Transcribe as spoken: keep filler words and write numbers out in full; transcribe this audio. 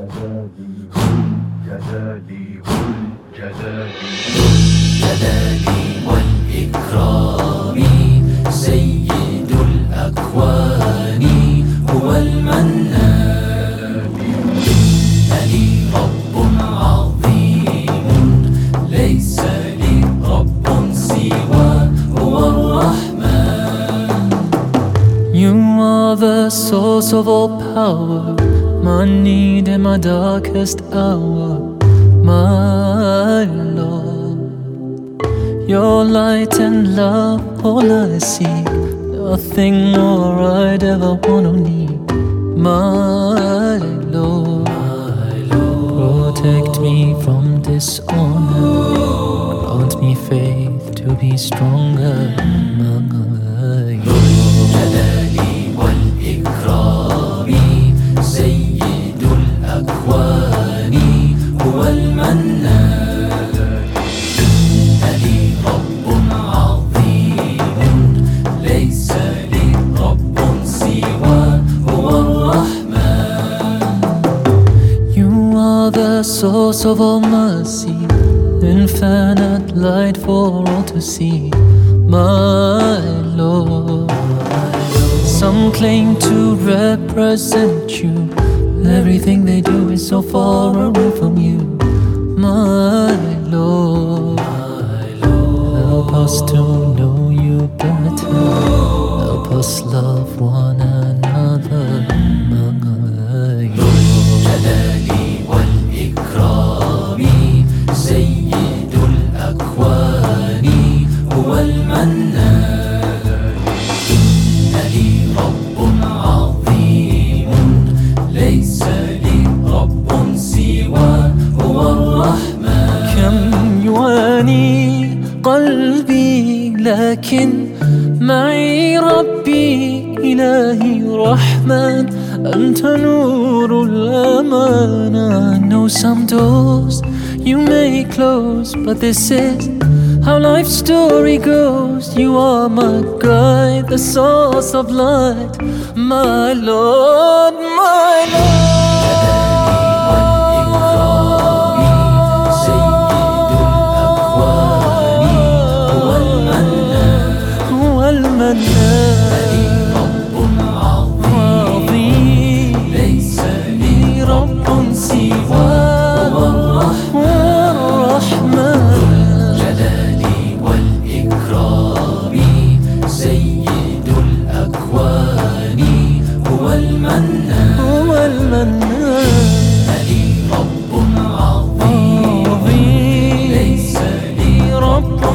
جلالي والجلالي جلالي والإكرام سيد الأكوان هو المنان. إنني رب عظيم ليس لي رب سوى هو الرحمن. You are the source of all power, my need in my darkest hour, my Lord. Your light and love, all I seek, nothing more I'd ever want or need, my Lord. My Lord. Protect me from dishonor, grant me faith to be stronger, my Lord. جلالي والإكرام سيد الأكوان هو المنان. إنني رب عظيم ليس لي رب سوى هو الرحمن. You are the source of all mercy, infinite light for all to see, my Lord. Some claim to represent you, everything they do is so far away from you, my Lord. My Lord. Help us to know you better, help us love one another, my Lord. جلالي والإكرام سيد الأكوان هو المنان. إنني رب عظيم ليس لي رب سوى هو الرحمن. كم يواني قلبي لكن معي ربي إلهي رحمن، أنت نور الأمان. I know some doors you may close, but this is how life's story goes. You are my guide, the source of light, my Lord, my Lord. ليس لي رب سوى هو الرحمن. جلالي والإكرام سيد الأكوان هو المنان. هو المنان. إنني رب عظيم ليس لي رب